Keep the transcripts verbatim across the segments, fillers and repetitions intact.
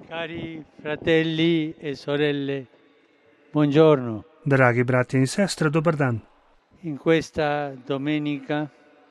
Cari fratelli e sorelle, buongiorno. Dragi brati in sestre, dobar dan. In questa domenica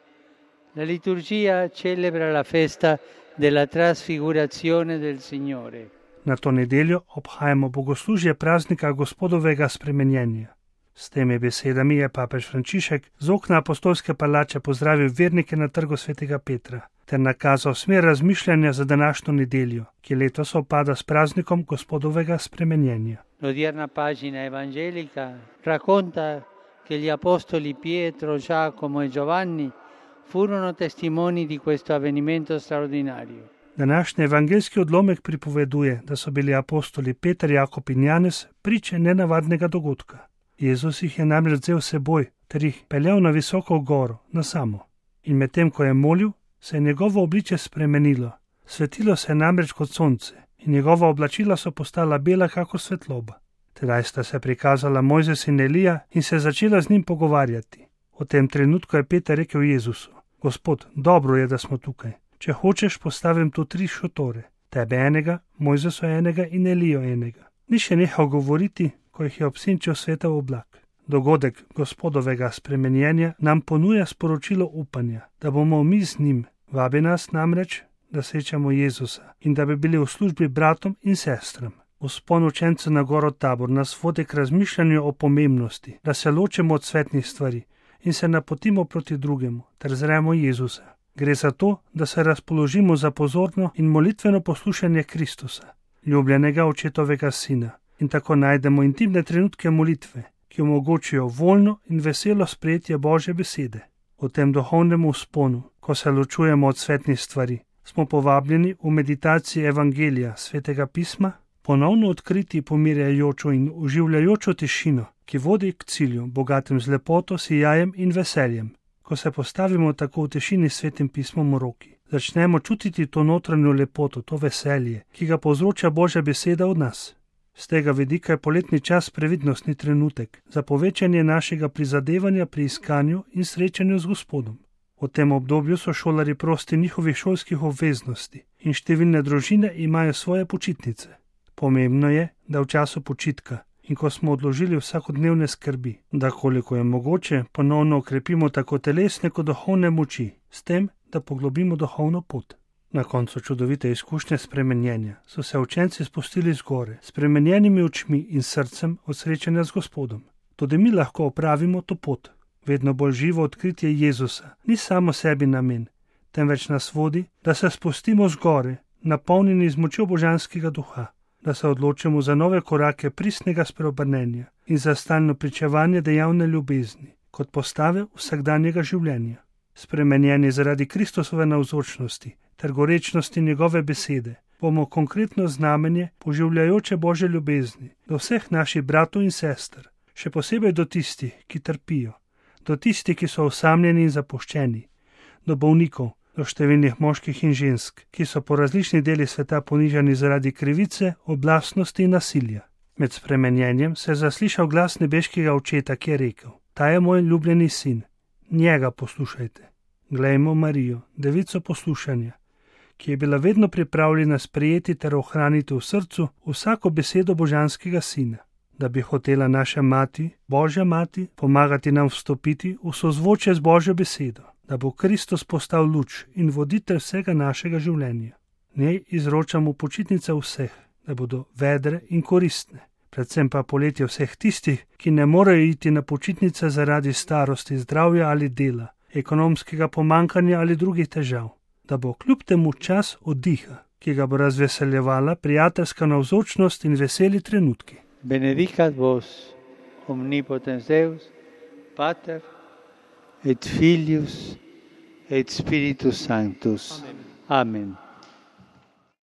la liturgia celebra la festa della trasfigurazione del Signore. Na to nedeljo obhajamo bogoslužje praznika Gospodovega spremenjenja. S temi besedami je papež Frančišek z okna apostolske palače pozdravil vernike na trgu svetega Petra ter nakazal smer razmišljanja za današnjo nedeljo, ki letos opada s praznikom Gospodovega spremenjenja. L'odierna pagina evangelica racconta che gli apostoli Pietro, Giacomo e Giovanni furono testimoni di questo avvenimento straordinario. Današnji evangeljski odlomek pripoveduje, da so bili apostoli Peter, Jakob in Janez priče nenavadnega dogodka. Jezus jih je namreč vzel s seboj ter jih peljal na visoko goro, na samo. In medtem, ko je molil, se je njegovo obličje spremenilo. Svetilo se je namreč kot sonce in njegova oblačila so postala bela kakor svetloba. Tedaj sta se prikazala Mojzes in Elija in se začela z njim pogovarjati. V tem trenutku je Peter rekel Jezusu: Gospod, dobro je, da smo tukaj. Če hočeš, postavim tu tri šotore, tebe enega, Mojzesu enega in Elijo enega. Ni še nehal govoriti, ko jih je obsenčil svetav oblak. Dogodek Gospodovega spremenjenja nam ponuja sporočilo upanja, da bomo mi z njim. Vabi nas namreč, da srečamo Jezusa in da bi bili v službi bratom in sestram. Vzpon učencev na goro Tabor nas vodi k razmišljanju o pomembnosti, da se ločimo od svetnih stvari in se napotimo proti drugemu ter zremo Jezusa. Gre za to, da se razpoložimo za pozorno in molitveno poslušanje Kristusa, ljubljenega očetovega sina, in tako najdemo intimne trenutke molitve, ki omogočijo voljno in veselo sprejetje Božje besede. V tem duhovnem vzponu, ko se ločujemo od svetnih stvari, smo povabljeni v meditaciji Evangelija, svetega pisma, ponovno odkriti pomirjajočo in oživljajočo tišino, ki vodi k cilju, bogatem z lepoto, sijajem in veseljem. Ko se postavimo tako v tišini s svetim pismom v roki, začnemo čutiti to notranjo lepoto, to veselje, ki ga povzroča Božja beseda od nas. Z tega vidika je poletni čas previdnostni trenutek za povečanje našega prizadevanja pri iskanju in srečanju z Gospodom. V tem obdobju so šolari prosti njihovih šolskih obveznosti in številne družine imajo svoje počitnice. Pomembno je, da v času počitka in ko smo odložili vsakodnevne skrbi, da koliko je mogoče ponovno okrepimo tako telesne kot duhovne moči, s tem, da poglobimo duhovno pot. Na koncu čudovite izkušnje spremenjenja so se učenci spustili z gore, spremenjenimi očmi in srcem od srečanja z Gospodom. Tudi mi lahko opravimo to pot. Vedno bolj živo odkritje Jezusa ni samo sebi namen, temveč nas vodi, da se spustimo z gore, napolnjeni z močjo božanskega duha, da se odločimo za nove korake pristnega spreobrnenja in za stalno pričevanje dejavne ljubezni, kot postave vsakdanjega življenja. Spremenjeni zaradi Kristusove navzočnosti ter gorečnosti njegove besede, bomo konkretno znamenje poživljajoče Božje ljubezni do vseh naših bratov in sester, še posebej do tistih, ki trpijo, do tistih, ki so osamljeni in zapuščeni, do bolnikov, do številnih moških in žensk, ki so po različnih delih sveta ponižani zaradi krivice, oblastnosti in nasilja. Med spremenjenjem se je zaslišal glas nebeškega očeta, ki je rekel: Ta je moj ljubljeni sin, njega poslušajte. Glejmo Marijo, devico poslušanja, ki je bila vedno pripravljena sprejeti ter ohraniti v srcu vsako besedo božanskega sina, da bi hotela naša mati, Božja mati, pomagati nam vstopiti v sozvočje z Božjo besedo, da bo Kristus postal luč in voditelj vsega našega življenja. Njej izročamo počitnice vseh, da bodo vedre in koristne, predvsem pa poletje vseh tistih, ki ne morejo iti na počitnice zaradi starosti, zdravja ali dela, ekonomskega pomankanja ali drugih težav, da bo kljub temu čas oddiha, ki ga bo razveseljevala prijateljska navzočnost in veseli trenutki. Benedicat vos omnipotens Deus, Pater et Filius et Spiritus Sanctus. Amen. Amen.